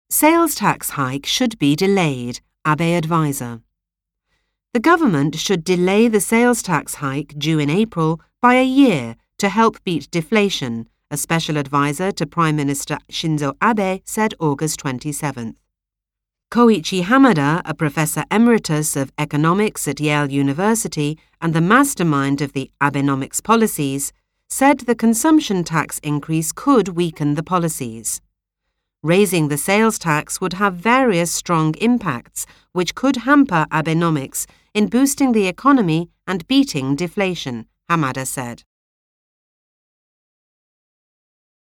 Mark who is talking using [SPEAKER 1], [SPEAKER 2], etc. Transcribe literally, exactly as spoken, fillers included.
[SPEAKER 1] Sales tax hike should be delayed, Abe advisor. The government should delay the sales tax hike due in April by a year to help beat deflation, a special advisor to Prime Minister Shinzo Abe said August twenty-seventh. Koichi Hamada, a professor emeritus of economics at Yale University and the mastermind of the Abenomics policies, said the consumption tax increase could weaken the policies. Raising the sales tax would have various strong impacts which could hamper Abenomics in boosting the economy and beating deflation, Hamada said.